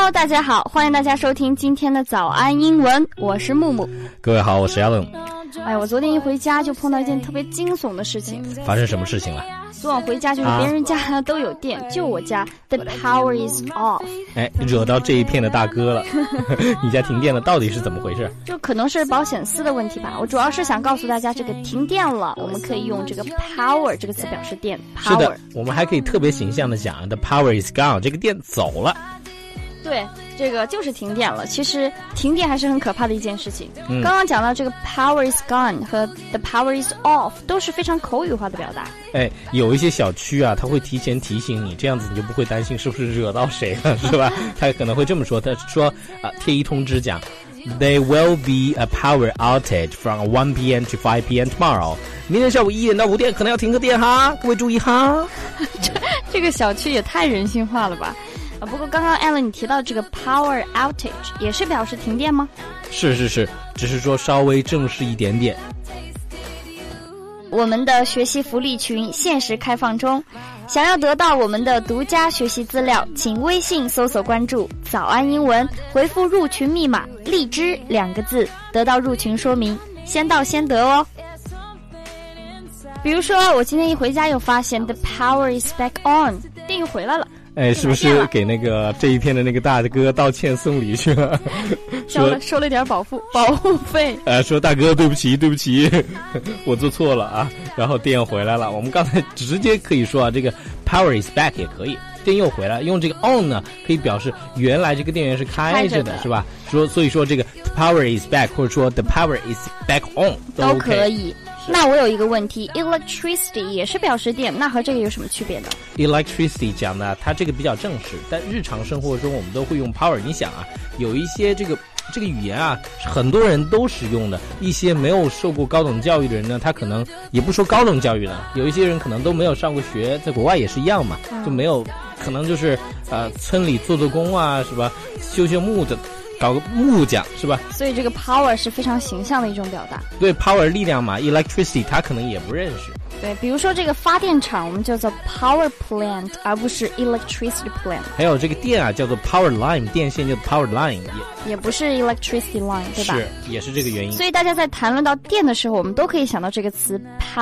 Hello， 大家好，欢迎大家收听今天的早安英文，我是木木。 各位好，我是 Alan。 哎，我昨天一回家就碰到一件特别惊悚的事情。 发生什么事情了？ 昨晚回家就是别人家都有电，就我家 the power is off。 哎，惹到这一片的大哥了。你家停电了，到底是怎么回事？ 就可能是保险丝的问题吧。我主要是想告诉大家，这个停电了，我们可以用这个 power 这个词表示电。 是的，我们还可以特别形象的讲 the power is gone， 这个电走了。 对，这个就是停电了。其实停电还是很可怕的一件事情。刚刚讲到这个 power is gone 和 the power is off 都是非常口语化的表达。 哎，有一些小区啊，他会提前提醒你，这样子你就不会担心是不是惹到谁了，是吧？他可能会这么说，他说贴一通知讲 There will be a power outage from 1 p.m. to 5 p.m. tomorrow。明天下午1点到5点可能要停个电哈，各位注意哈。 这个小区也太人性化了吧。不过刚刚 Alan 你提到这个 power outage 也是表示停电吗？是， 只是说稍微正式一点点。 我们的学习福利群限时开放中，想要得到我们的独家学习资料，请微信搜索关注早安英文，回复入群密码荔枝2个字，得到入群说明，先到先得哦。比如说我今天一回家又发现 the power is back on， 电又回来了。 哎，是不是给那个这一片的那个大哥道歉送礼去了？ 收了点保护费。 说大哥对不起，我做错了啊。然后电又回来了。我们刚才直接可以说啊，这个 power is back 也可以，电又回来。用这个 on 呢，可以表示原来这个电源是开着的，是吧？所以说这个 power is back 或者说 the power is back on 都可以。那我有一个问题 ，electricity 也是表示电，那和这个有什么区别呢 ？electricity 讲的它这个比较正式，但日常生活中我们都会用 power。你想啊，有一些这个语言啊，很多人都使用的，一些没有受过高等教育的人呢，他可能也不说高等教育了，有一些人可能都没有上过学，在国外也是一样嘛，就没有，可能就是村里做工啊，是吧？修木的。搞个木匠是吧？ 所以这个 power 是非常形象的一种表达。 对 power 力量嘛 ，electricity 他可能也不认识。 对，比如说这个发电厂，我们叫做 power plant， 而不是 electricity plant。 还有这个电啊，叫做 power line， 电线叫 power line， 也不是 electricity line， 对吧？ 是，也是这个原因。 所以大家在谈论到电的时候，我们都可以想到这个词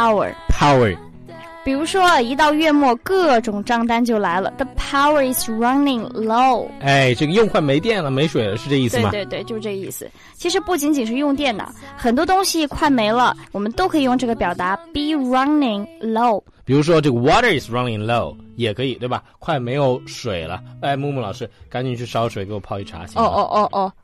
power。比如说一到月末各种账单就来了 The power is running low。 哎，这个用快没电了没水了，是这意思吗？ 对，就是这意思。其实不仅仅是用电的，很多东西快没了，我们都可以用这个表达 be running low。 比如说这个 water is running low 也可以，对吧？快没有水了。哎，木木老师赶紧去烧水给我泡一茶行吗？ 哦。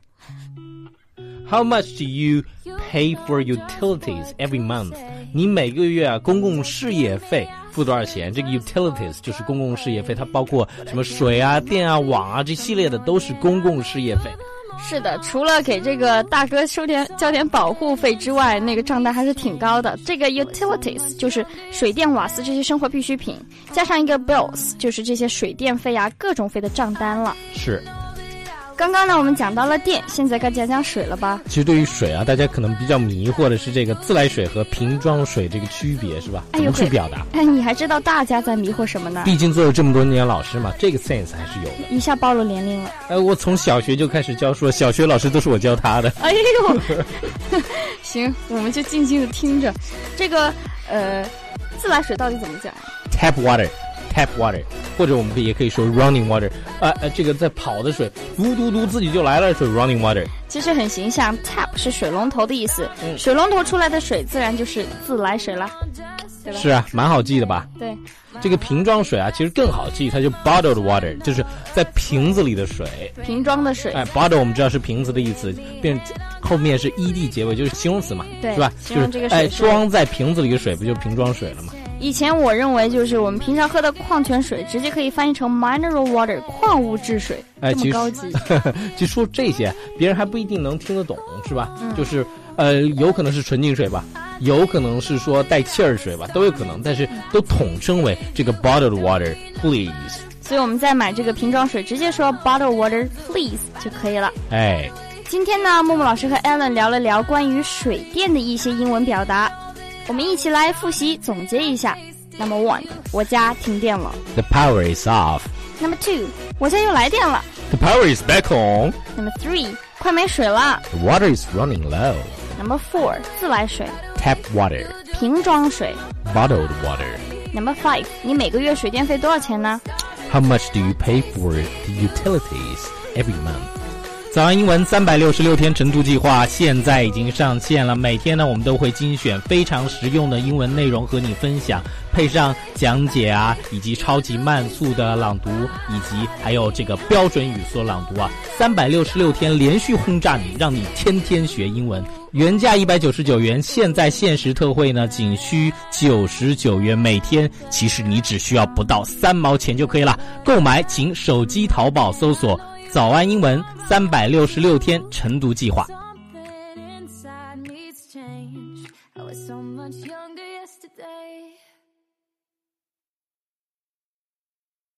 How much do you pay for utilities every month？ 你每个月啊，公共事业费付多少钱？这个 utilities 就是公共事业费，它包括什么水啊、电啊、网啊这系列的都是公共事业费。 是的，除了给这个大哥交点保护费之外，那个账单还是挺高的。这个 utilities 就是水电瓦斯这些生活必需品，加上一个 bills 就是这些水电费啊各种费的账单了。 是。 刚刚呢我们讲到了电，现在该讲讲水了吧？ 其实对于水啊，大家可能比较迷惑的是这个自来水和瓶装水这个区别，是吧？怎么去表达？ 哎，你还知道大家在迷惑什么呢？ 毕竟做了这么多年老师嘛，这个 sense 还是有的。 一下暴露年龄了。 我从小学就开始教书，小学老师都是我教他的。 哎呦，行，我们就静静的听着。这个自来水到底怎么讲 ？Tap water， 或者我们也可以说 running water。这个在跑的水，嘟自己就来了，说 running water。 其实很形象 ，tap 是水龙头的意思，水龙头出来的水自然就是自来水啦，对吧？ 是啊，蛮好记的吧？ 对。 这个瓶装水啊，其实更好记，它就 bottled water， 就是在瓶子里的水。 瓶装的水。 bottle 我们知道是瓶子的意思，后面是 ed 结尾，就是形容词嘛， 对， 是吧？ 形容这个水装在瓶子里的水，不就瓶装水了吗？ 以前我认为就是我们平常喝的矿泉水，直接可以翻译成 mineral water 矿物质水，这么高级。 其实说这些，别人还不一定能听得懂，是吧？就是有可能是纯净水吧，有可能是说带气儿水吧，都有可能，但是都统称为这个 bottled water please。 所以我们在买这个瓶装水，直接说 bottled water please 就可以了。 哎， 今天呢，默默老师和 Alan 聊了聊关于水电的一些英文表达。我们一起来复习总结一下。Number 1， 我家停电了。 The power is off. Number 2， 我家又来电了。 The power is back on. Number 3， 快没水了。 The water is running low. Number 4， 自来水。 Tap water. 瓶装水。 Bottled water. Number 5， 你每个月水电费多少钱呢？ How much do you pay for the utilities every month? 早安英文366天晨读计划现在已经上线了，每天呢我们都会精选非常实用的英文内容和你分享，配上讲解啊，以及超级慢速的朗读，以及还有这个标准语速朗读啊，366天连续轰炸你，让你天天学英文。原价199元，现在限时特惠呢，仅需99元每天，其实你只需要不到3毛钱就可以了。购买请手机淘宝搜索早安英文366天晨读计划。